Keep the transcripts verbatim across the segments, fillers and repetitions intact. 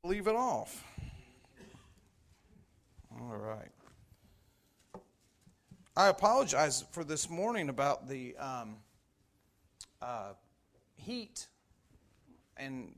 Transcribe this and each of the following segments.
Leave it off. All right. I apologize for this morning about the um, uh, heat, and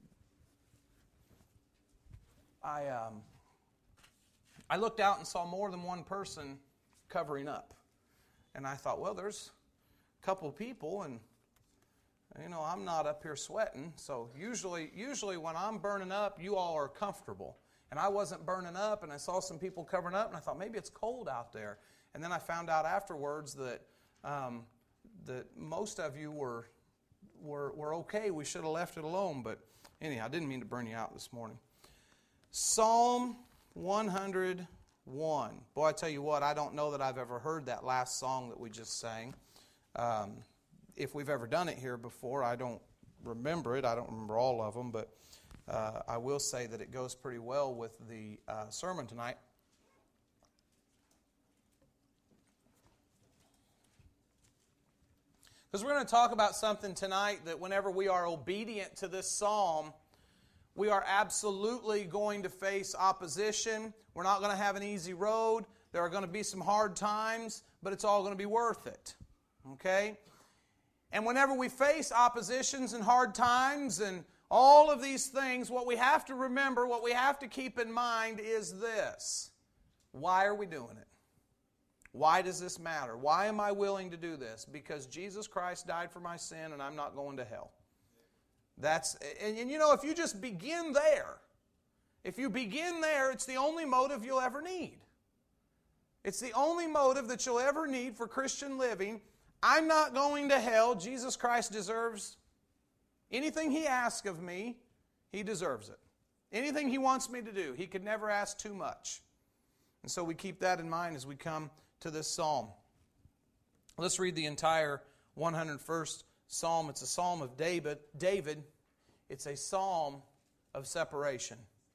I um, I looked out and saw more than one person covering up, and I thought, well, there's a couple of people, and you know, I'm not up here sweating, so usually, usually when I'm burning up, you all are comfortable. And I wasn't burning up, and I saw some people covering up, and I thought, maybe it's cold out there. And then I found out afterwards that um, that most of you were, were, were okay. We should have left it alone, but anyhow, I didn't mean to burn you out this morning. Psalm one hundred one. Boy, I tell you what, I don't know that I've ever heard that last song that we just sang. Um, If we've ever done it here before, I don't remember it. I don't remember all of them, but uh, I will say that it goes pretty well with the uh, sermon tonight. Because we're going to talk about something tonight that whenever we are obedient to this psalm, we are absolutely going to face opposition. We're not going to have an easy road. There are going to be some hard times, but it's all going to be worth it. Okay? And whenever we face oppositions and hard times and all of these things, what we have to remember, what we have to keep in mind is this. Why are we doing it? Why does this matter? Why am I willing to do this? Because Jesus Christ died for my sin and I'm not going to hell. That's and, and you know, if you just begin there, if you begin there, it's the only motive you'll ever need. It's the only motive that you'll ever need for Christian living. I'm not going to hell. Jesus Christ deserves anything He asks of me. He deserves it. Anything He wants me to do, He could never ask too much. And so we keep that in mind as we come to this psalm. Let's read the entire one hundred first psalm. It's a psalm of David. David. It's a psalm of separation.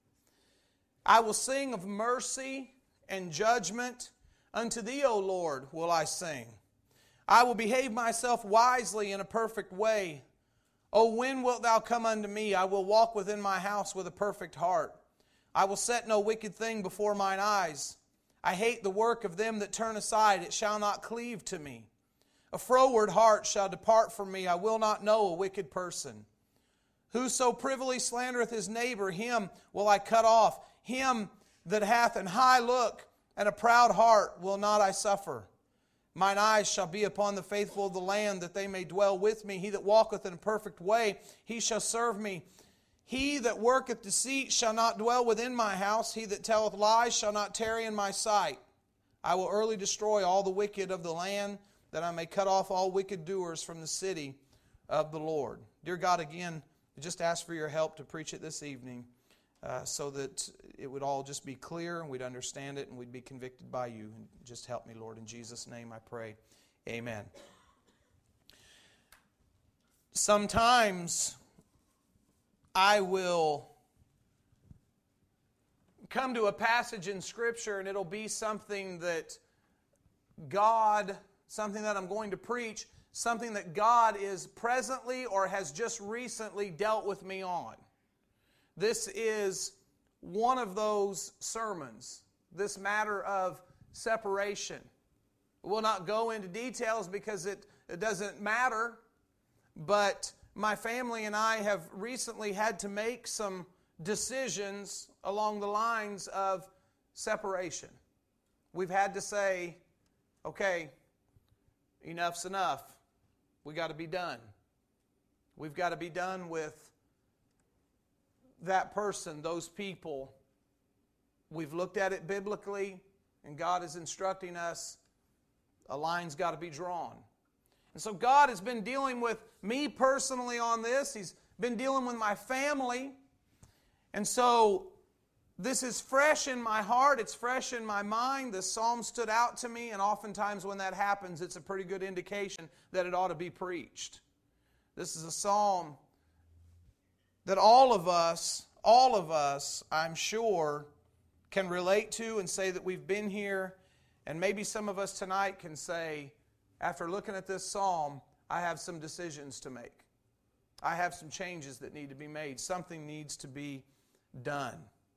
I will sing of mercy and judgment. Unto Thee, O Lord, will I sing. I will behave myself wisely in a perfect way. O when wilt Thou come unto me? I will walk within my house with a perfect heart. I will set no wicked thing before mine eyes. I hate the work of them that turn aside. It shall not cleave to me. A froward heart shall depart from me. I will not know a wicked person. Whoso privily slandereth his neighbor, him will I cut off. Him that hath an high look and a proud heart will not I suffer. Mine eyes shall be upon the faithful of the land, that they may dwell with me. He that walketh in a perfect way, he shall serve me. He that worketh deceit shall not dwell within my house. He that telleth lies shall not tarry in my sight. I will early destroy all the wicked of the land, that I may cut off all wicked doers from the city of the Lord. Dear God, again, we just ask for your help to preach it this evening, uh, so that it would all just be clear and we'd understand it and we'd be convicted by you. And just help me, Lord. In Jesus' name I pray. Amen. Sometimes I will come to a passage in Scripture and it'll be something that God, something that I'm going to preach, something that God is presently or has just recently dealt with me on. This is one of those sermons, this matter of separation. We'll not go into details because it, it doesn't matter, but my family and I have recently had to make some decisions along the lines of separation. We've had to say, okay, enough's enough. We got to be done. We've got to be done with that person, those people. We've looked at it biblically, and God is instructing us a line's got to be drawn. And so God has been dealing with me personally on this. He's been dealing with my family. And so this is fresh in my heart. It's fresh in my mind. This psalm stood out to me, and oftentimes when that happens, it's a pretty good indication that it ought to be preached. This is a psalm that all of us, all of us, I'm sure, can relate to and say that we've been here. And maybe some of us tonight can say, after looking at this psalm, I have some decisions to make. I have some changes that need to be made. Something needs to be done.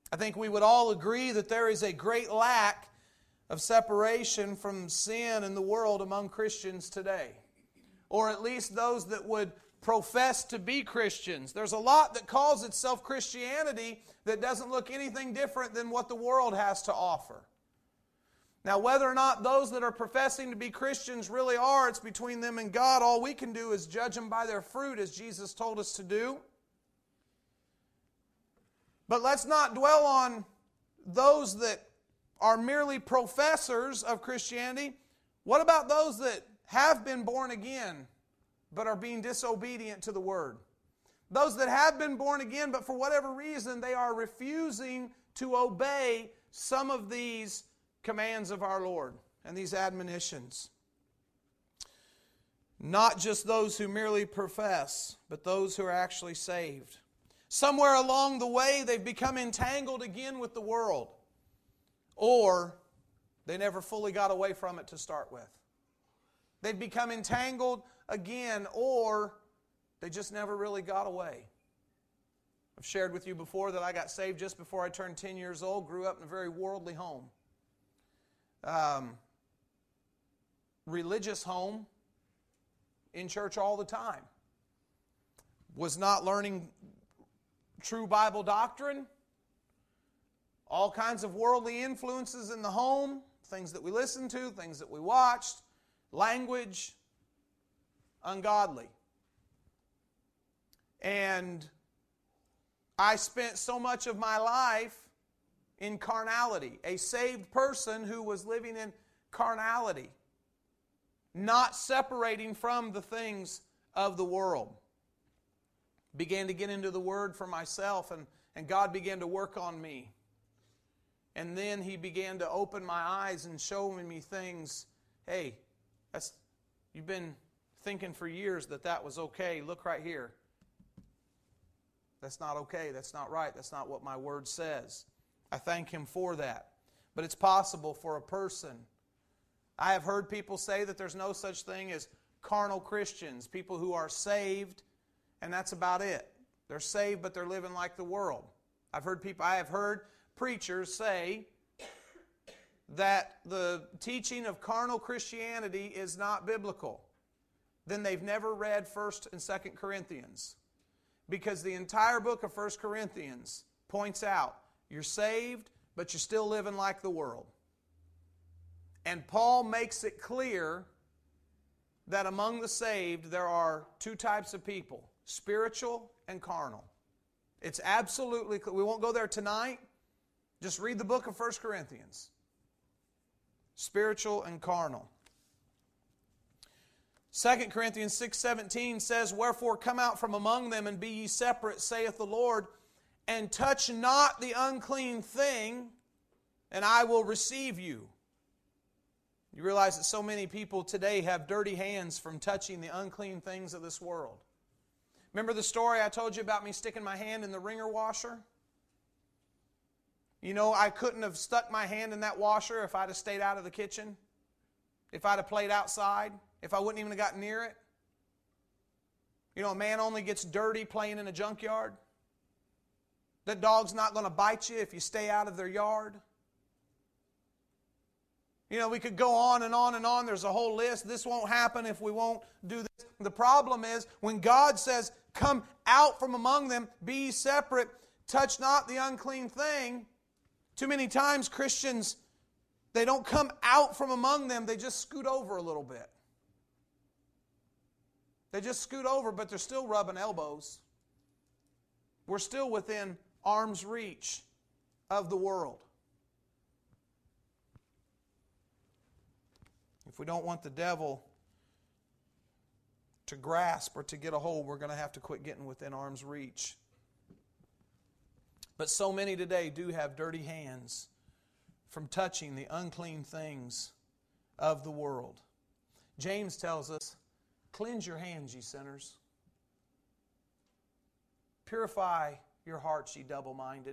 I think we would all agree that there is a great lack of separation from sin in the world among Christians today. Or at least those that would profess to be Christians. There's a lot that calls itself Christianity that doesn't look anything different than what the world has to offer. Now, whether or not those that are professing to be Christians really are, it's between them and God. All we can do is judge them by their fruit, as Jesus told us to do. But let's not dwell on those that are merely professors of Christianity. What about those that have been born again but are being disobedient to the Word? Those that have been born again, but for whatever reason they are refusing to obey some of these commands of our Lord and these admonitions. Not just those who merely profess, but those who are actually saved. Somewhere along the way they've become entangled again with the world. Or they never fully got away from it to start with. They've become entangled again, or they just never really got away. I've shared with you before that I got saved just before I turned ten years old, grew up in a very worldly home. Um, religious home, in church all the time. Was not learning true Bible doctrine. All kinds of worldly influences in the home, things that we listened to, things that we watched, language, ungodly. And I spent so much of my life in carnality, a saved person who was living in carnality, not separating from the things of the world. Began to get into the Word for myself, and, and God began to work on me. And then He began to open my eyes and show me things. Hey, that's you've been thinking for years that that was okay. Look right here. That's not okay. That's not right. That's not what my Word says. I thank Him for that. But it's possible for a person. I have heard people say that there's no such thing as carnal Christians, people who are saved, and that's about it. They're saved, but they're living like the world. I've heard people, I have heard preachers say that the teaching of carnal Christianity is not biblical. Then they've never read First and Second Corinthians. Because the entire book of First Corinthians points out, you're saved, but you're still living like the world. And Paul makes it clear that among the saved there are two types of people, spiritual and carnal. It's absolutely clear. We won't go there tonight. Just read the book of First Corinthians. Spiritual and carnal. Second Corinthians six seventeen says, "Wherefore come out from among them and be ye separate, saith the Lord, and touch not the unclean thing, and I will receive you." You realize that so many people today have dirty hands from touching the unclean things of this world. Remember the story I told you about me sticking my hand in the wringer washer? You know, I couldn't have stuck my hand in that washer if I'd have stayed out of the kitchen, if I'd have played outside, if I wouldn't even have gotten near it. You know, a man only gets dirty playing in a junkyard. That dog's not going to bite you if you stay out of their yard. You know, we could go on and on and on. There's a whole list. This won't happen if we won't do this. The problem is when God says, come out from among them, be ye separate, touch not the unclean thing. Too many times Christians, they don't come out from among them. They just scoot over a little bit. They just scoot over, but they're still rubbing elbows. We're still within arm's reach of the world. If we don't want the devil to grasp or to get a hold, we're going to have to quit getting within arm's reach. But so many today do have dirty hands from touching the unclean things of the world. James tells us, cleanse your hands, ye sinners. Purify your hearts, ye double-minded.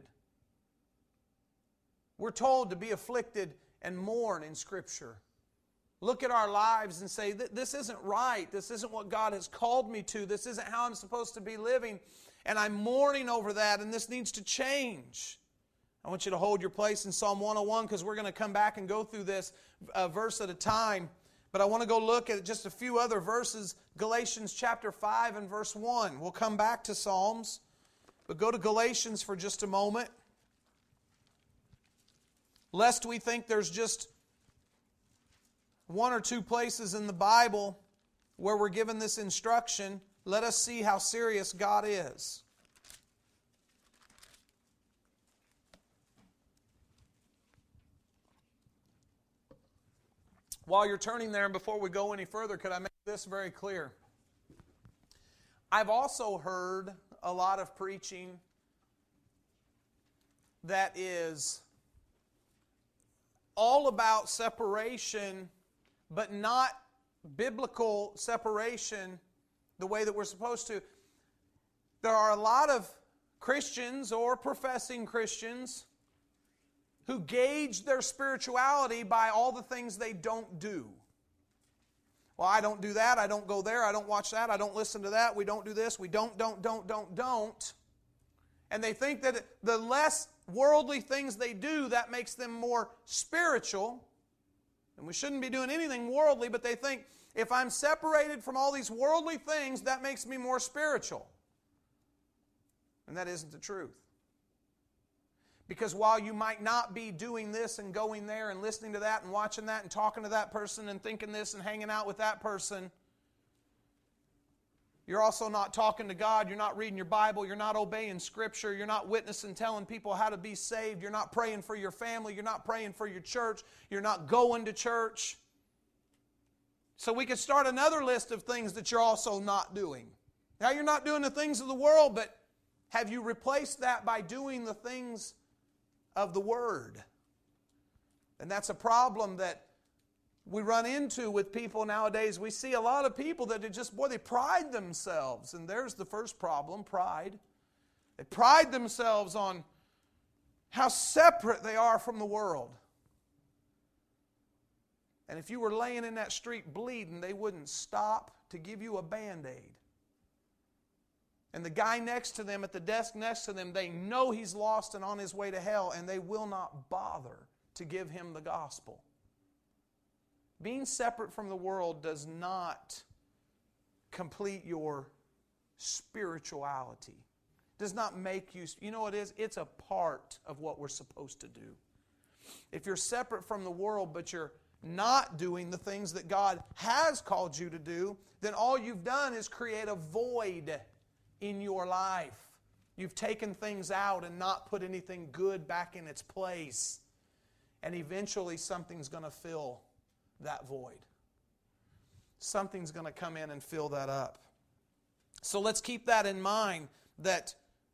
We're told to be afflicted and mourn in Scripture. Look at our lives and say, this isn't right. This isn't what God has called me to. This isn't how I'm supposed to be living. And I'm mourning over that, and this needs to change. I want you to hold your place in Psalm one oh one because we're going to come back and go through this uh, verse at a time. But I want to go look at just a few other verses. Galatians chapter five and verse one. We'll come back to Psalms. But go to Galatians for just a moment. Lest we think there's just one or two places in the Bible where we're given this instruction, let us see how serious God is. While you're turning there, and before we go any further, could I make this very clear? I've also heard a lot of preaching that is all about separation, but not biblical separation the way that we're supposed to. There are a lot of Christians or professing Christians who gauge their spirituality by all the things they don't do. Well, I don't do that, I don't go there, I don't watch that, I don't listen to that, we don't do this, we don't, don't, don't, don't, don't. And they think that the less worldly things they do, that makes them more spiritual. And we shouldn't be doing anything worldly, but they think, if I'm separated from all these worldly things, that makes me more spiritual. And that isn't the truth. Because while you might not be doing this and going there and listening to that and watching that and talking to that person and thinking this and hanging out with that person, you're also not talking to God, you're not reading your Bible, you're not obeying Scripture, you're not witnessing, telling people how to be saved, you're not praying for your family, you're not praying for your church, you're not going to church. So we could start another list of things that you're also not doing. Now you're not doing the things of the world, but have you replaced that by doing the things of the Word? And that's a problem that we run into with people nowadays. We see a lot of people that are just, boy, they pride themselves. And there's the first problem, pride. They pride themselves on how separate they are from the world. And if you were laying in that street bleeding, they wouldn't stop to give you a Band-Aid. And the guy next to them, at the desk next to them, they know he's lost and on his way to hell, and they will not bother to give him the gospel. Being separate from the world does not complete your spirituality. Does not make you, you know what it is? It's a part of what we're supposed to do. If you're separate from the world, but you're not doing the things that God has called you to do, then all you've done is create a void in your life. You've taken things out and not put anything good back in its place. And eventually something's going to fill that void. Something's going to come in and fill that up. So let's keep that in mind, that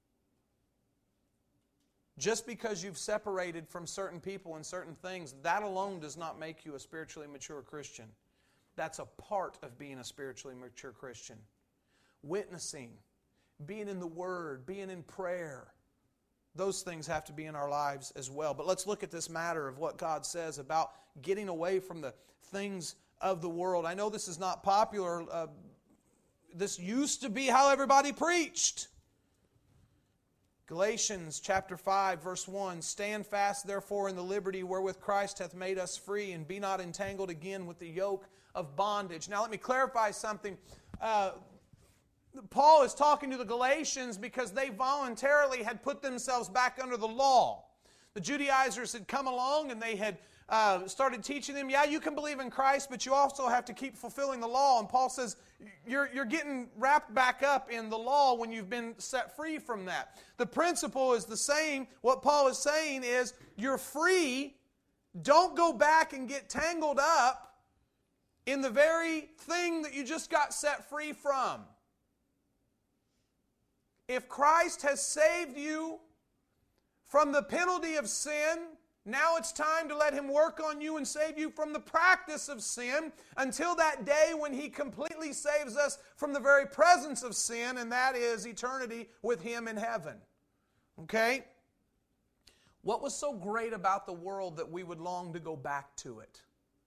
just because you've separated from certain people and certain things, that alone does not make you a spiritually mature Christian. That's a part of being a spiritually mature Christian. Witnessing, being in the Word, being in prayer, those things have to be in our lives as well. But let's look at this matter of what God says about getting away from the things of the world. I know this is not popular. Uh, this used to be how everybody preached. Galatians chapter five, verse one, "Stand fast, therefore, in the liberty wherewith Christ hath made us free, and be not entangled again with the yoke of bondage." Now let me clarify something. Uh, Paul is talking to the Galatians because they voluntarily had put themselves back under the law. The Judaizers had come along and they had uh, started teaching them, yeah, you can believe in Christ, but you also have to keep fulfilling the law. And Paul says, you're, you're getting wrapped back up in the law when you've been set free from that. The principle is the same. What Paul is saying is, you're free. Don't go back and get tangled up in the very thing that you just got set free from. If Christ has saved you from the penalty of sin, now it's time to let Him work on you and save you from the practice of sin until that day when He completely saves us from the very presence of sin, and that is eternity with Him in heaven. Okay? What was so great about the world that we would long to go back to it?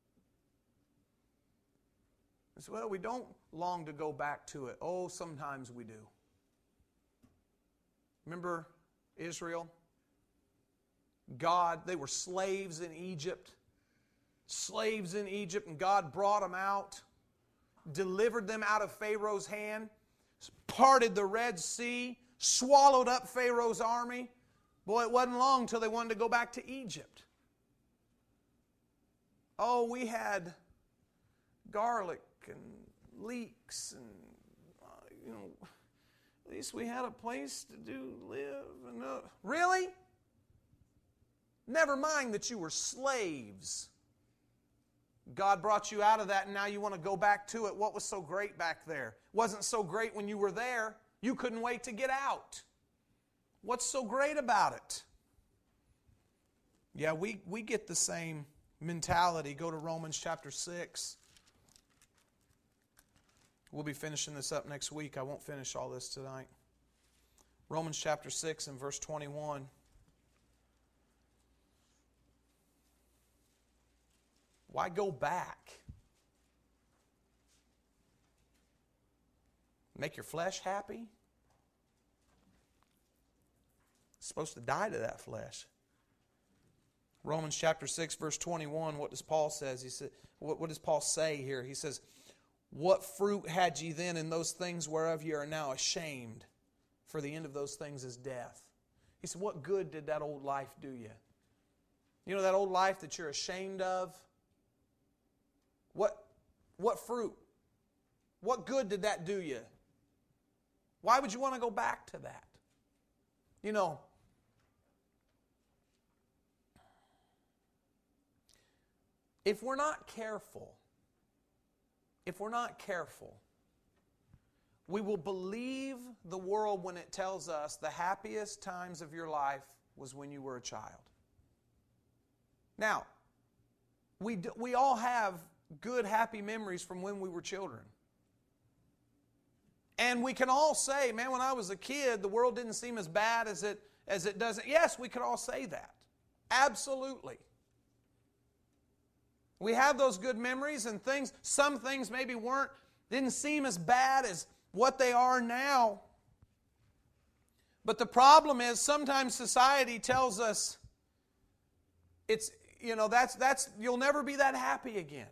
Well, we don't long to go back to it. Oh, sometimes we do. Remember Israel? God, they were slaves in Egypt. Slaves in Egypt, and God brought them out, delivered them out of Pharaoh's hand, parted the Red Sea, swallowed up Pharaoh's army. Boy, it wasn't long until they wanted to go back to Egypt. Oh, we had garlic and leeks, and uh, you know, at least we had a place to do live. And uh, really? Never mind that you were slaves. God brought you out of that, and now you want to go back to it. What was so great back there? It wasn't so great when you were there. You couldn't wait to get out. What's so great about it? Yeah, we, we get the same mentality. Go to Romans chapter six. We'll be finishing this up next week. I won't finish all this tonight. Romans chapter six and verse twenty-one. Why go back? Make your flesh happy? It's supposed to die to that flesh. Romans chapter six, verse twenty-one, what does Paul says? He said, what, what does Paul say here? He says, "What fruit had ye then in those things whereof ye are now ashamed? For the end of those things is death." He said, what good did that old life do you? You know that old life that you're ashamed of? What, what fruit? What good did that do you? Why would you want to go back to that? You know, if we're not careful, if we're not careful, we will believe the world when it tells us the happiest times of your life was when you were a child. Now, we, do, we all have good, happy memories from when we were children. And we can all say, man, when I was a kid, the world didn't seem as bad as it, as it does. Yes, we could all say that. Absolutely. We have those good memories, and things, some things maybe weren't, didn't seem as bad as what they are now. But the problem is sometimes society tells us it's, you know, that's, that's, you'll never be that happy again.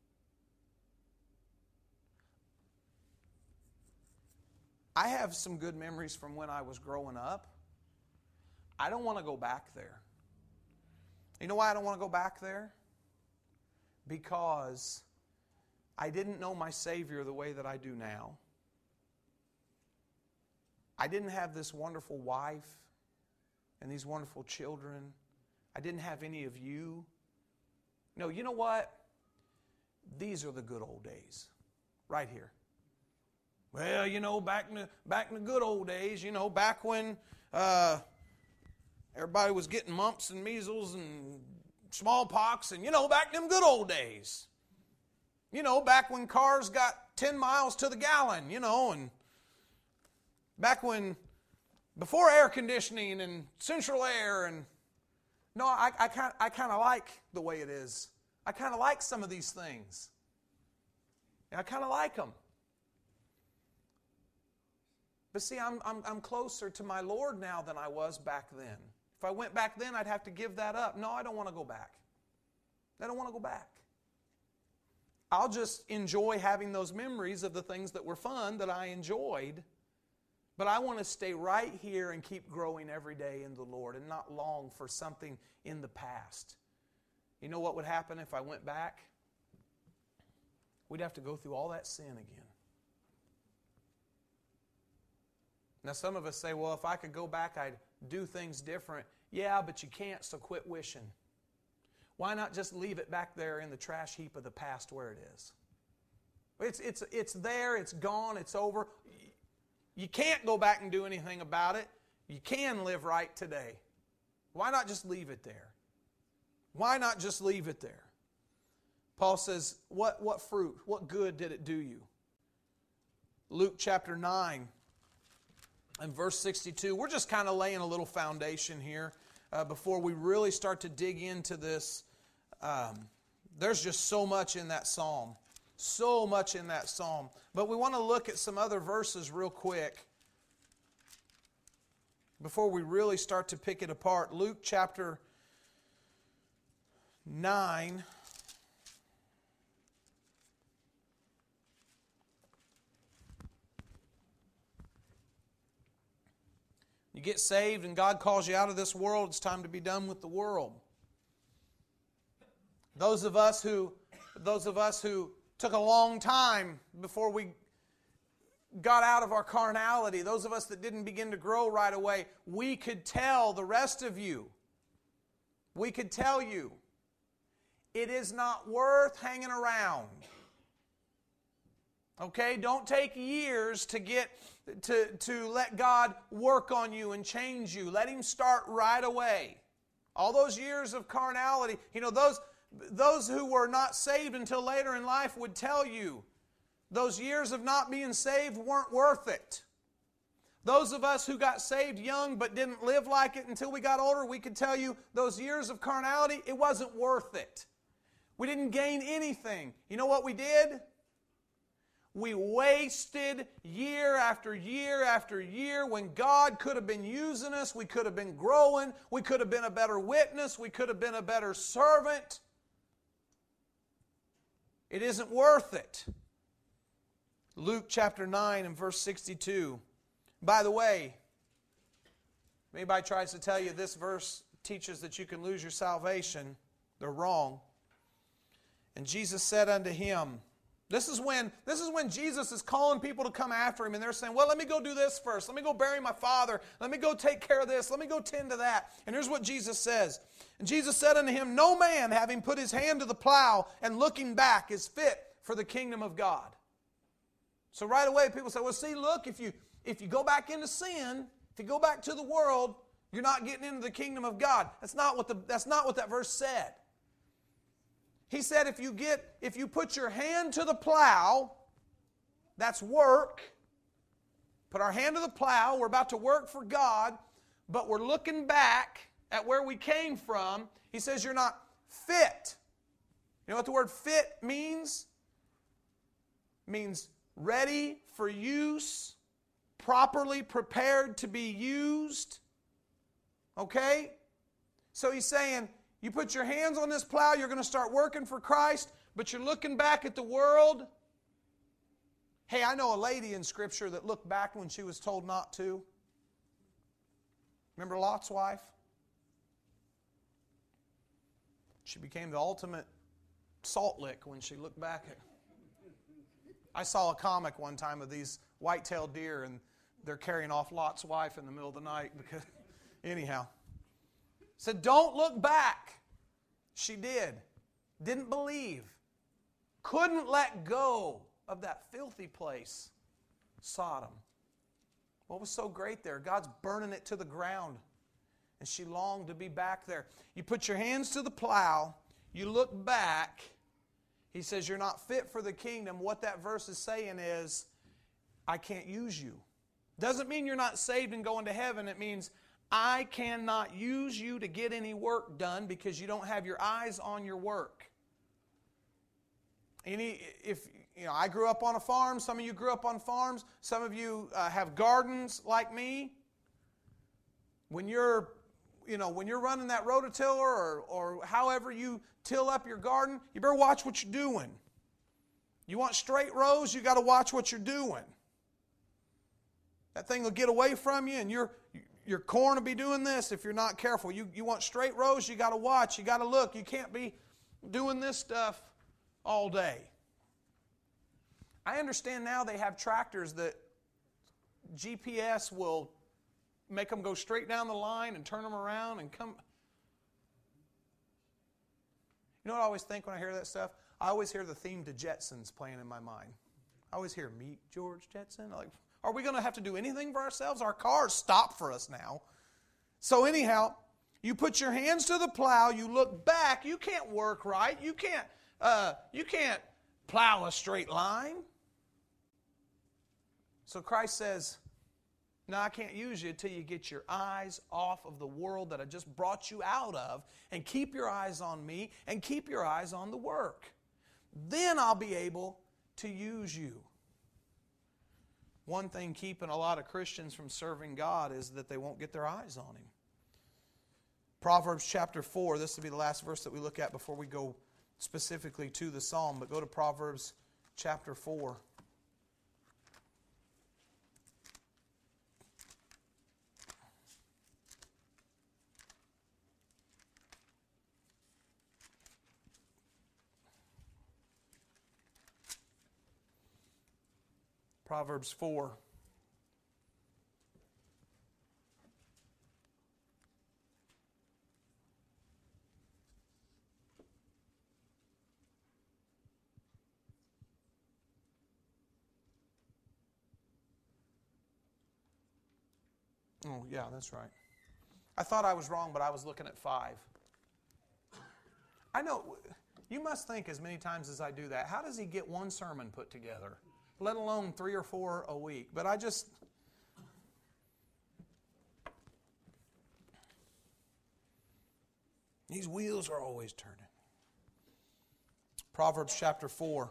I have some good memories from when I was growing up. I don't want to go back there. You know why I don't want to go back there? Because I didn't know my Savior the way that I do now. I didn't have this wonderful wife and these wonderful children. I didn't have any of you. No, you know what? These are the good old days. Right here. Well, you know, back in the, back in the good old days, you know, back when uh, everybody was getting mumps and measles and smallpox, and, you know, back in them good old days. You know, back when cars got ten miles to the gallon, you know, and back when, before air conditioning and central air, and, no, I, I kind I kind of like the way it is. I kind of like some of these things. I kind of like them. But see, I'm, I'm, I'm closer to my Lord now than I was back then. If I went back then, I'd have to give that up. No, I don't want to go back. I don't want to go back. I'll just enjoy having those memories of the things that were fun that I enjoyed. But I want to stay right here and keep growing every day in the Lord and not long for something in the past. You know what would happen if I went back? We'd have to go through all that sin again. Now some of us say, well, if I could go back, I'd do things different. Yeah, but you can't, so quit wishing. Why not just leave it back there in the trash heap of the past where it is? It's, it's, it's there, it's gone, it's over. You can't go back and do anything about it. You can live right today. Why not just leave it there? Why not just leave it there? Paul says, what, what fruit, what good did it do you? Luke chapter nine. And verse sixty-two, we're just kind of laying a little foundation here uh, before we really start to dig into this. Um, there's just so much in that psalm. So much in that psalm. But we want to look at some other verses real quick before we really start to pick it apart. Luke chapter nine. You get saved and God calls you out of this world, it's time to be done with the world. Those of us who, those of us who took a long time before we got out of our carnality, those of us that didn't begin to grow right away, we could tell the rest of you, we could tell you, it is not worth hanging around. Okay, don't take years to get to, to let God work on you and change you. Let Him start right away. All those years of carnality, you know, those, those who were not saved until later in life would tell you those years of not being saved weren't worth it. Those of us who got saved young but didn't live like it until we got older, we could tell you those years of carnality, it wasn't worth it. We didn't gain anything. You know what we did? We wasted year after year after year when God could have been using us. We could have been growing. We could have been a better witness. We could have been a better servant. It isn't worth it. Luke chapter nine and verse sixty-two. By the way, if anybody tries to tell you this verse teaches that you can lose your salvation, they're wrong. And Jesus said unto him, This is when this is when Jesus is calling people to come after Him, and they're saying, well, let me go do this first. Let me go bury my father. Let me go take care of this. Let me go tend to that. And here's what Jesus says. And Jesus said unto him, No man, having put his hand to the plow and looking back, is fit for the kingdom of God. So right away people say, well, see, look, if you, if you go back into sin, if you go back to the world, you're not getting into the kingdom of God. That's not what, the, that's not what that verse said. He said if you get, if you put your hand to the plow, that's work. Put our hand to the plow, we're about to work for God, but we're looking back at where we came from. He says you're not fit. You know what the word fit means? It means ready for use, properly prepared to be used. Okay? So he's saying, you put your hands on this plow, you're going to start working for Christ, but you're looking back at the world. Hey, I know a lady in Scripture that looked back when she was told not to. Remember Lot's wife? She became the ultimate salt lick when she looked back at. I saw a comic one time of these white-tailed deer, and they're carrying off Lot's wife in the middle of the night because, anyhow. Said, don't look back. She did. Didn't believe. Couldn't let go of that filthy place, Sodom. What was so great there? God's burning it to the ground. And she longed to be back there. You put your hands to the plow. You look back. He says you're not fit for the kingdom. What that verse is saying is, I can't use you. Doesn't mean you're not saved and going to heaven. It means I cannot use you to get any work done because you don't have your eyes on your work. Any, if you know, I grew up on a farm. Some of you grew up on farms. Some of you uh, have gardens like me. When you're, you know, when you're running that rototiller or, or however you till up your garden, you better watch what you're doing. You want straight rows, you got to watch what you're doing. That thing will get away from you, and your your corn will be doing this if you're not careful. You you want straight rows, you got to watch, you got to look. You can't be doing this stuff all day. I understand now they have tractors that G P S will make them go straight down the line and turn them around and come. You know what I always think when I hear that stuff? I always hear the theme to Jetsons playing in my mind. I always hear, meet George Jetson. Like, are we going to have to do anything for ourselves? Our cars stop for us now. So anyhow, you put your hands to the plow, you look back, you can't work right, you can't, uh, you can't plow a straight line. So Christ says, no, I can't use you until you get your eyes off of the world that I just brought you out of and keep your eyes on me and keep your eyes on the work. Then I'll be able to use you. One thing keeping a lot of Christians from serving God is that they won't get their eyes on Him. Proverbs chapter four, this will be the last verse that we look at before we go specifically to the psalm, but go to Proverbs chapter four. Proverbs four. Oh, yeah, that's right. I thought I was wrong, but I was looking at five. I know, you must think as many times as I do that, how does he get one sermon put together? Let alone three or four a week. But I just... These wheels are always turning. Proverbs chapter four.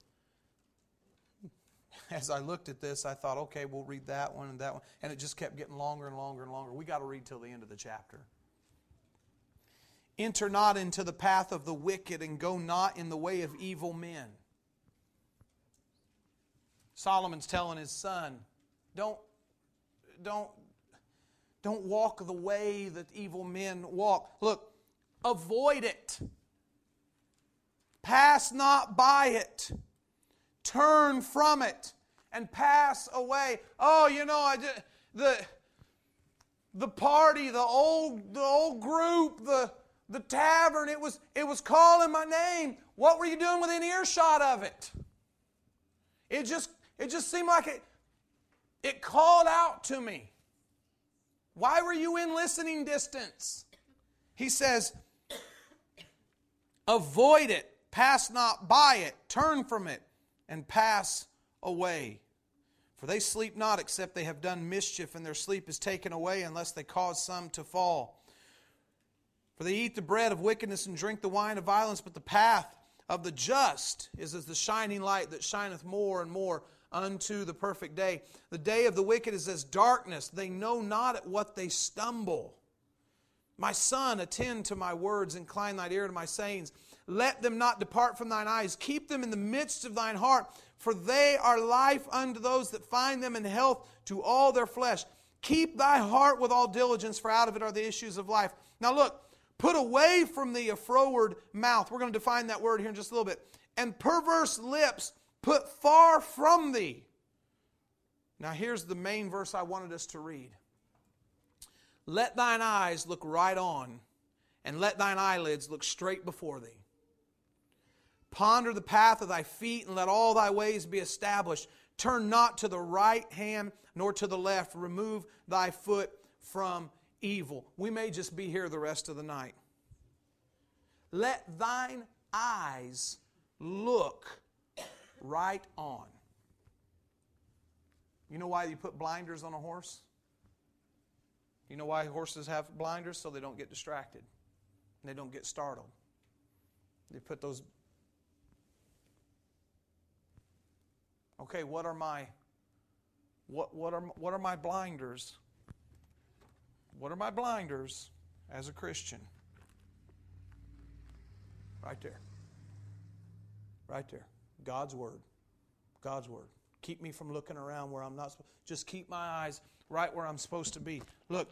As I looked at this, I thought, okay, we'll read that one and that one. And it just kept getting longer and longer and longer. We got to read till the end of the chapter. Enter not into the path of the wicked, and go not in the way of evil men. Solomon's telling his son, don't, don't, don't walk the way that evil men walk. Look, avoid it. Pass not by it. Turn from it and pass away. Oh, you know, I did, the the party, the old the old group, the the tavern. It was it was calling my name. What were you doing within earshot of it? It just it just seemed like it it called out to me. Why were you in listening distance? He says, avoid it, pass not by it, turn from it, and pass away. For they sleep not except they have done mischief, and their sleep is taken away unless they cause some to fall. For they eat the bread of wickedness and drink the wine of violence, but the path of the just is as the shining light that shineth more and more unto the perfect day. The day of the wicked is as darkness. They know not at what they stumble. My son, attend to my words, incline thine ear to my sayings. Let them not depart from thine eyes. Keep them in the midst of thine heart, for they are life unto those that find them, and health to all their flesh. Keep thy heart with all diligence, for out of it are the issues of life. Now look, put away from thee a froward mouth. We're going to define that word here in just a little bit. And perverse lips put far from thee. Now here's the main verse I wanted us to read. Let thine eyes look right on, and let thine eyelids look straight before thee. Ponder the path of thy feet, and let all thy ways be established. Turn not to the right hand, nor to the left. Remove thy foot from evil. We may just be here the rest of the night. Let thine eyes look right on. You know why you put blinders on a horse? You know why horses have blinders? So they don't get distracted. And they don't get startled. They put those... Okay, what are my what what are what are my blinders? What are my blinders as a Christian? Right there. Right there. God's Word. God's Word. Keep me from looking around where I'm not supposed to. Just keep my eyes right where I'm supposed to be. Look.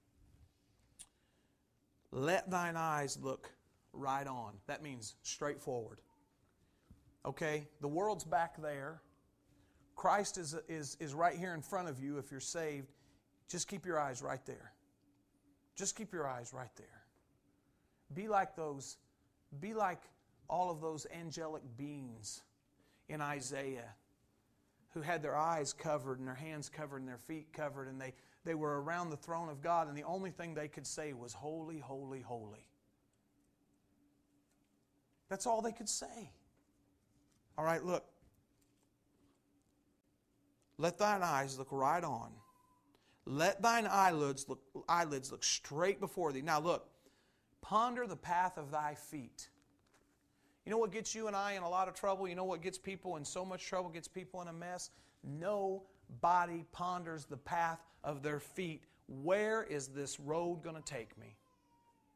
Let thine eyes look right on. That means straightforward. Okay? The world's back there. Christ is, is, is right here in front of you if you're saved. Just keep your eyes right there. Just keep your eyes right there. Be like those, be like all of those angelic beings in Isaiah who had their eyes covered and their hands covered and their feet covered, and they, they were around the throne of God, and the only thing they could say was, holy, holy, holy. That's all they could say. All right, look. Let thine eyes look right on. Let thine eyelids look, eyelids look straight before thee. Now look, ponder the path of thy feet. You know what gets you and I in a lot of trouble? You know what gets people in so much trouble, gets people in a mess? Nobody ponders the path of their feet. Where is this road going to take me?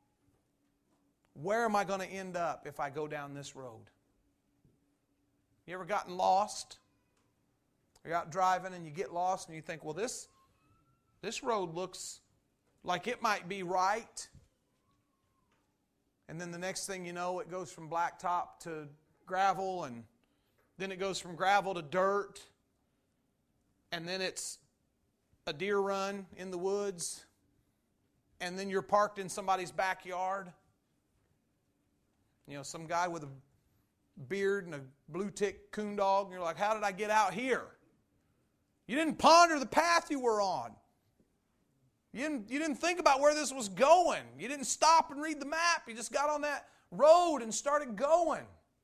where am I going to end up if I go down this road? You ever gotten lost? You're out driving and you get lost and you think, well, this, this road looks like it might be right. And then the next thing you know, it goes from blacktop to gravel, and then it goes from gravel to dirt, and then it's a deer run in the woods, and then you're parked in somebody's backyard. You know, some guy with a beard and a blue tick coon dog, and you're like, how did I get out here? You didn't ponder the path you were on. You didn't, you didn't think about where this was going. You didn't stop and read the map. You just got on that road and started going.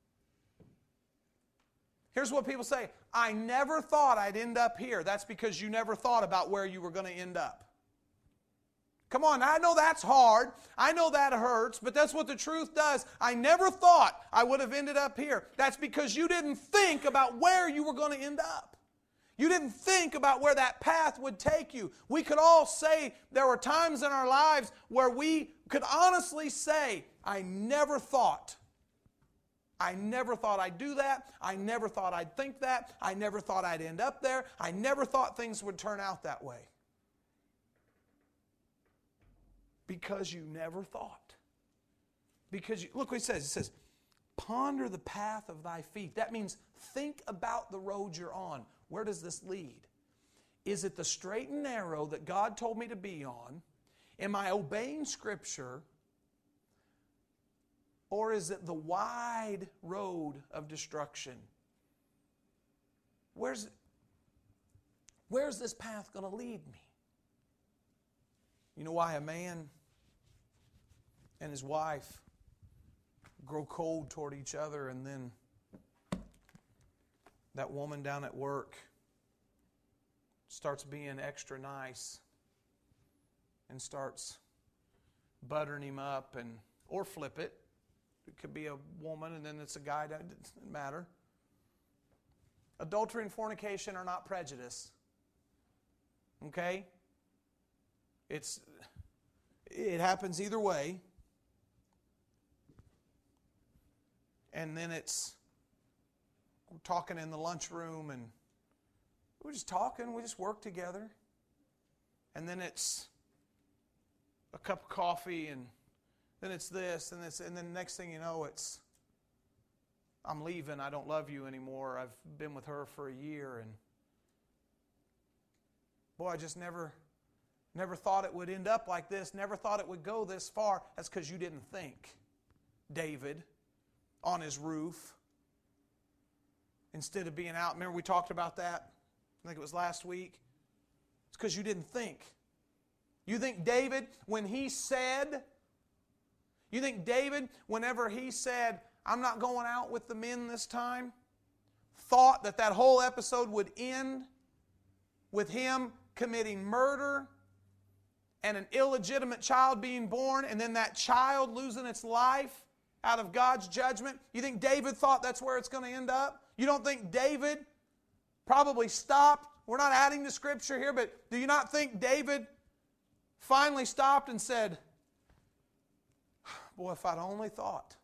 Here's what people say, I never thought I'd end up here. That's because you never thought about where you were going to end up. Come on, I know that's hard. I know that hurts, but that's what the truth does. I never thought I would have ended up here. That's because you didn't think about where you were going to end up. You didn't think about where that path would take you. We could all say there were times in our lives where we could honestly say, I never thought. I never thought I'd do that. I never thought I'd think that. I never thought I'd end up there. I never thought things would turn out that way. Because you never thought. Because you, look what it says. It says, ponder the path of thy feet. That means think about the road you're on. Where does this lead? Is it the straight and narrow that God told me to be on? Am I obeying Scripture? Or is it the wide road of destruction? Where's, where's this path going to lead me? You know why a man and his wife grow cold toward each other, and then that woman down at work starts being extra nice and starts buttering him up, and or flip it. It could be a woman and then it's a guy. It doesn't matter. Adultery and fornication are not prejudice. Okay? It's it happens either way. And then it's we're talking in the lunchroom, and we're just talking, we just work together. And then it's a cup of coffee, and then it's this, and this, and then next thing you know, it's, I'm leaving, I don't love you anymore, I've been with her for a year, and boy, I just never, never thought it would end up like this, never thought it would go this far. That's because you didn't think. David, on his roof, instead of being out, remember we talked about that? I think it was last week. It's because you didn't think. You think David, when he said, you think David, whenever he said, I'm not going out with the men this time, thought that that whole episode would end with him committing murder and an illegitimate child being born, and then that child losing its life out of God's judgment? You think David thought that's where it's going to end up? You don't think David probably stopped? We're not adding to Scripture here, but do you not think David finally stopped and said, boy, if I'd only thought.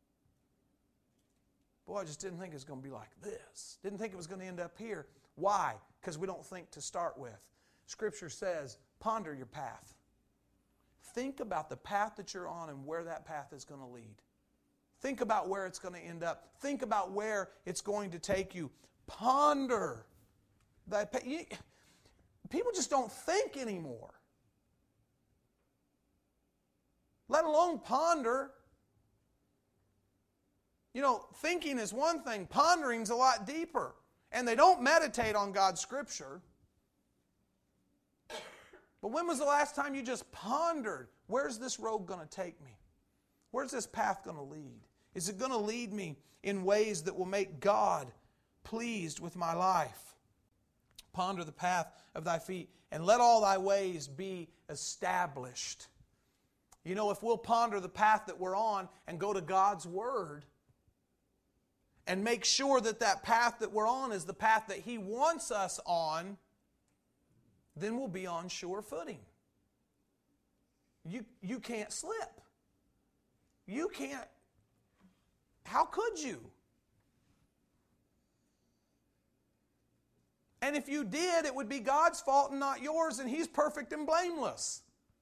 Boy, I just didn't think it was going to be like this. Didn't think it was going to end up here. Why? Because we don't think to start with. Scripture says, ponder your path. Think about the path that you're on and where that path is going to lead. Think about where it's going to end up. Think about where it's going to take you. Ponder. That people just don't think anymore. Let alone ponder. You know, thinking is one thing. Pondering is a lot deeper. And they don't meditate on God's Scripture. But when was the last time you just pondered, where's this road going to take me? Where's this path going to lead? Is it going to lead me in ways that will make God pleased with my life? Ponder the path of thy feet, and let all thy ways be established. You know, if we'll ponder the path that we're on and go to God's Word and make sure that that path that we're on is the path that He wants us on, then we'll be on sure footing. You, you can't slip. You can't. How could you? And if you did, it would be God's fault and not yours, and He's perfect and blameless.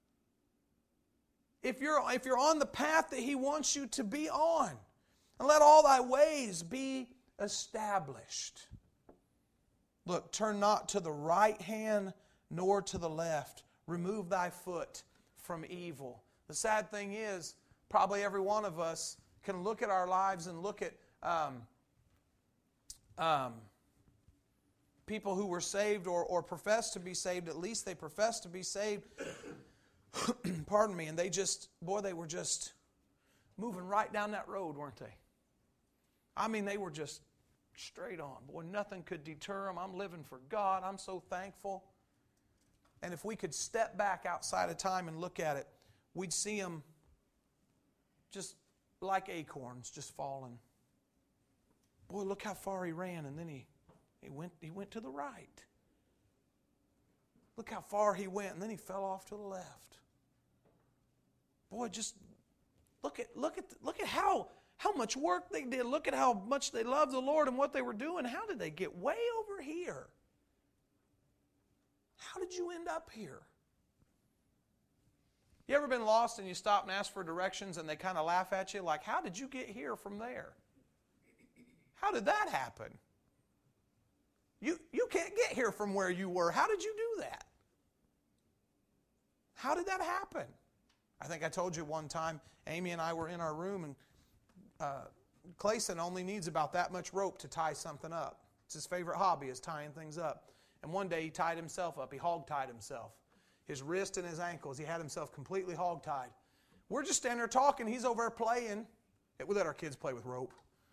If you're, if you're on the path that He wants you to be on, and let all thy ways be established. Look, turn not to the right hand nor to the left. Remove thy foot from evil. The sad thing is, probably every one of us can look at our lives and look at um, um, people who were saved or, or profess to be saved. At least they profess to be saved. Pardon me. And they just, boy, they were just moving right down that road, weren't they? I mean, they were just straight on. Boy, nothing could deter them. I'm living for God. I'm so thankful. And if we could step back outside of time and look at it, we'd see them just like acorns just falling. Boy, look how far he ran, and then he, he went he went to the right. Look how far he went, and then he fell off to the left. Boy, just look at look at look at how how much work they did. Look at how much they loved the Lord and what they were doing. How did they get way over here? How did you end up here? You ever been lost and you stop and ask for directions and they kind of laugh at you like, how did you get here from there? How did that happen? You, you can't get here from where you were. How did you do that? How did that happen? I think I told you one time, Amy and I were in our room, and uh, Clayson only needs about that much rope to tie something up. It's his favorite hobby, is tying things up. And one day he tied himself up. He hog-tied himself. His wrist and his ankles. He had himself completely hog-tied. We're just standing there talking. He's over there playing. We let our kids play with rope.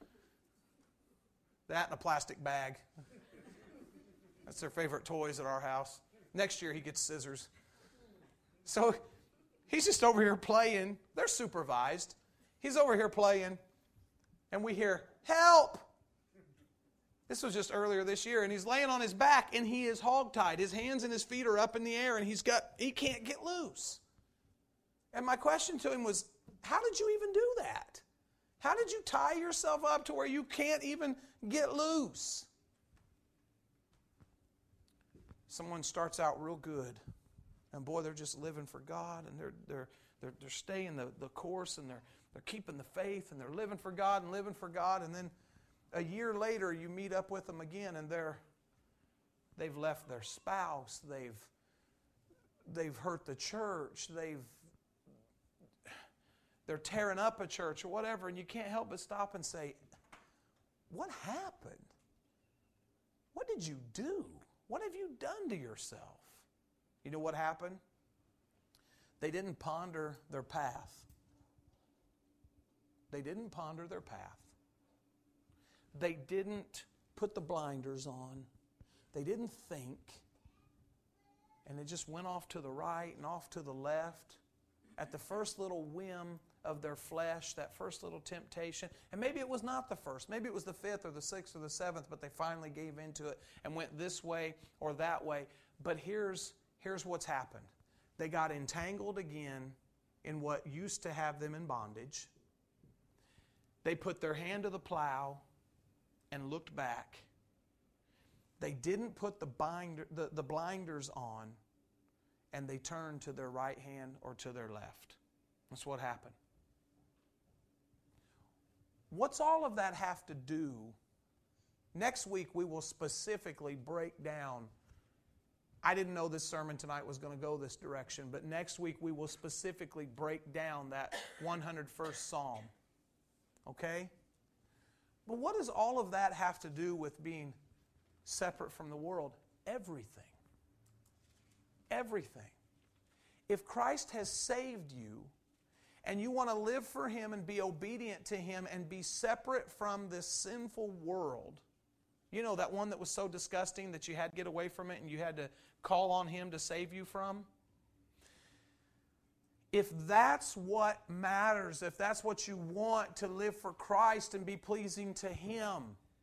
That and a plastic bag. That's their favorite toys at our house. Next year he gets scissors. So he's just over here playing. They're supervised. He's over here playing. And we hear, help! This was just earlier this year, and he's laying on his back, and he is hogtied. His hands and his feet are up in the air, and he's got he can't get loose. And my question to him was, how did you even do that? How did you tie yourself up to where you can't even get loose? Someone starts out real good, and boy, they're just living for God, and they're they're they're, they're staying the, the course, and they're they're keeping the faith, and they're living for God and living for God, and then a year later, you meet up with them again, and they're they've left their spouse. They've they've hurt the church. They've they're tearing up a church or whatever, and you can't help but stop and say, "What happened? What did you do? What have you done to yourself?" You know what happened? They didn't ponder their path. They didn't ponder their path. They didn't put the blinders on. They didn't think. And they just went off to the right and off to the left at the first little whim of their flesh, that first little temptation. And maybe it was not the first. Maybe it was the fifth or the sixth or the seventh, but they finally gave into it and went this way or that way. But here's, here's what's happened. They got entangled again in what used to have them in bondage. They put their hand to the plow and looked back. They didn't put the, binder, the, the blinders on, and they turned to their right hand or to their left. That's what happened. What's all of that have to do? Next week we will specifically break down. I didn't know this sermon tonight was going to go this direction, but next week we will specifically break down that one hundred first Psalm. Okay? But what does all of that have to do with being separate from the world? Everything. Everything. If Christ has saved you and you want to live for Him and be obedient to Him and be separate from this sinful world, you know, that one that was so disgusting that you had to get away from it and you had to call on Him to save you from? If that's what matters, if that's what you want, to live for Christ and be pleasing to Him,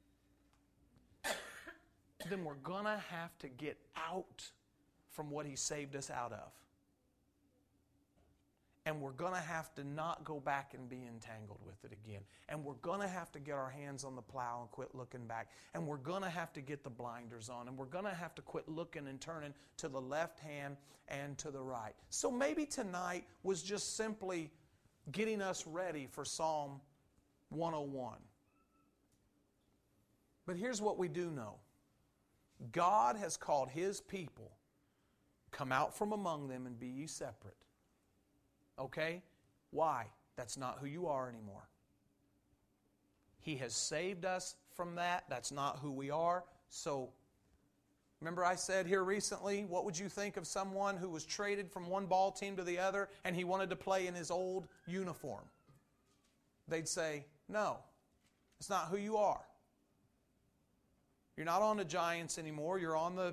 then we're going to have to get out from what He saved us out of. And we're going to have to not go back and be entangled with it again. And we're going to have to get our hands on the plow and quit looking back. And we're going to have to get the blinders on. And we're going to have to quit looking and turning to the left hand and to the right. So maybe tonight was just simply getting us ready for Psalm one oh one. But here's what we do know. God has called His people, come out from among them and be ye separate. Okay? Why? That's not who you are anymore. He has saved us from that. That's not who we are. So, remember I said here recently, what would you think of someone who was traded from one ball team to the other and he wanted to play in his old uniform? They'd say, no, it's not who you are. You're not on the Giants anymore. You're on the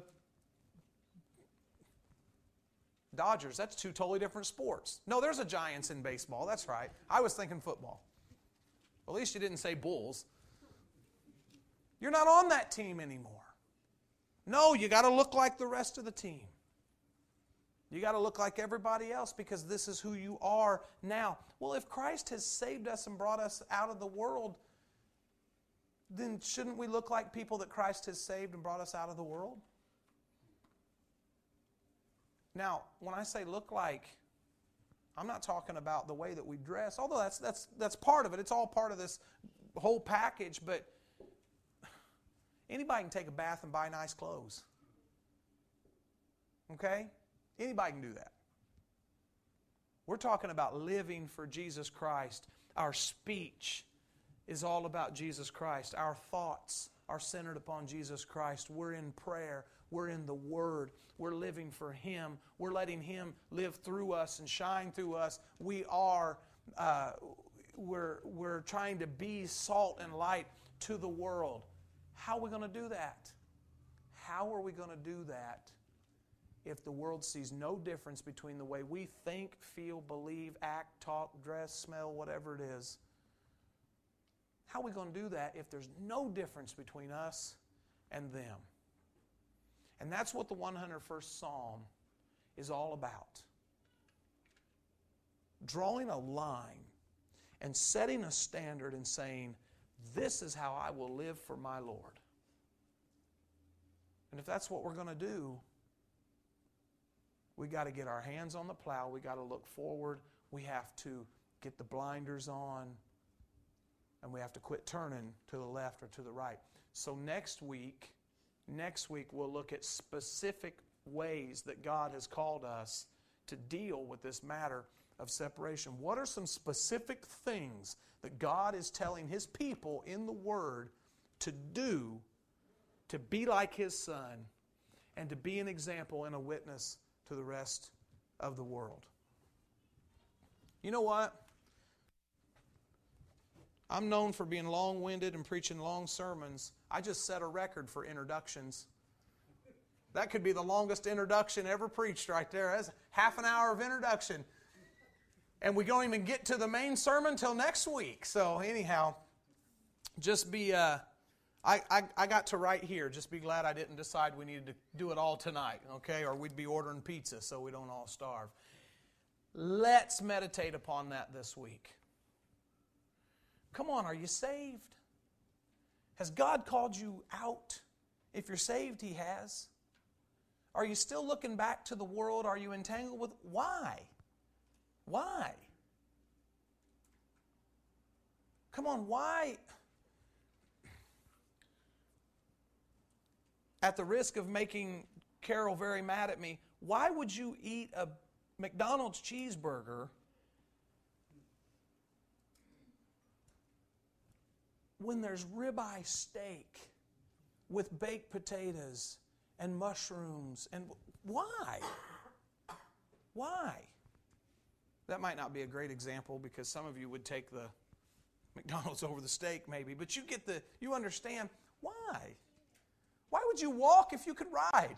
Dodgers. That's two totally different sports. No, there's a Giants in baseball. That's right. I was thinking football. Well, at least you didn't say Bulls. You're not on that team anymore. No, you got to look like the rest of the team. You got to look like everybody else because this is who you are now. Well, if Christ has saved us and brought us out of the world, then shouldn't we look like people that Christ has saved and brought us out of the world? Now, when I say look like, I'm not talking about the way that we dress, although that's that's that's part of it. It's all part of this whole package, but anybody can take a bath and buy nice clothes. Okay? Anybody can do that. We're talking about living for Jesus Christ. Our speech is all about Jesus Christ. Our thoughts are centered upon Jesus Christ. We're in prayer. We're in the Word. We're living for Him. We're letting Him live through us and shine through us. We are, uh, we're, we're trying to be salt and light to the world. How are we going to do that? How are we going to do that if the world sees no difference between the way we think, feel, believe, act, talk, dress, smell, whatever it is? How are we going to do that if there's no difference between us and them? And that's what the one hundred first Psalm is all about. Drawing a line and setting a standard and saying, this is how I will live for my Lord. And if that's what we're going to do, we got to get our hands on the plow. We got to look forward. We have to get the blinders on. And we have to quit turning to the left or to the right. So next week, next week we'll look at specific ways that God has called us to deal with this matter of separation. What are some specific things that God is telling His people in the Word to do to be like His Son and to be an example and a witness to the rest of the world? You know what? I'm known for being long-winded and preaching long sermons. I just set a record for introductions. That could be the longest introduction ever preached right there. That's half an hour of introduction. And we don't even get to the main sermon until next week. So anyhow, just be, uh, I, I, I got to right here. Just be glad I didn't decide we needed to do it all tonight, okay? Or we'd be ordering pizza so we don't all starve. Let's meditate upon that this week. Come on, are you saved? Has God called you out? If you're saved, He has. Are you still looking back to the world? Are you entangled with? Why? Why? Come on, why? At the risk of making Carol very mad at me, why would you eat a McDonald's cheeseburger when there's ribeye steak with baked potatoes and mushrooms? And why? Why? That might not be a great example because some of you would take the McDonald's over the steak maybe, but you get the, you understand why. Why would you walk if you could ride?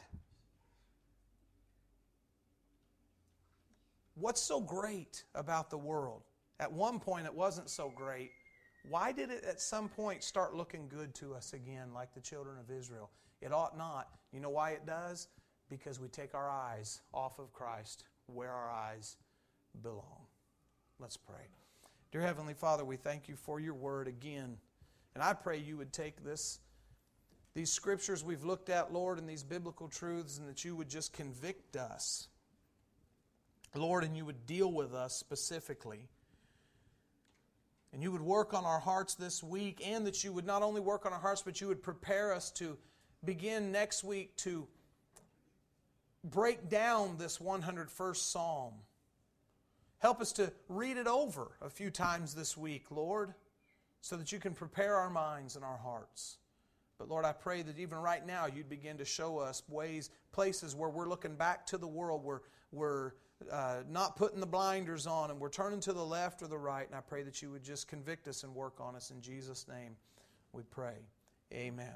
What's so great about the world? At one point it wasn't so great. Why did it at some point start looking good to us again like the children of Israel? It ought not. You know why it does? Because we take our eyes off of Christ, where our eyes belong. Let's pray. Dear Heavenly Father, we thank you for your word again. And I pray you would take this, these scriptures we've looked at, Lord, and these biblical truths, and that you would just convict us, Lord, and you would deal with us specifically. And you would work on our hearts this week, and that you would not only work on our hearts, but you would prepare us to begin next week to break down this one hundred first Psalm. Help us to read it over a few times this week, Lord, so that you can prepare our minds and our hearts. But Lord, I pray that even right now you'd begin to show us ways, places where we're looking back to the world, where we're uh, not putting the blinders on and we're turning to the left or the right. And I pray that you would just convict us and work on us. In Jesus' name we pray. Amen.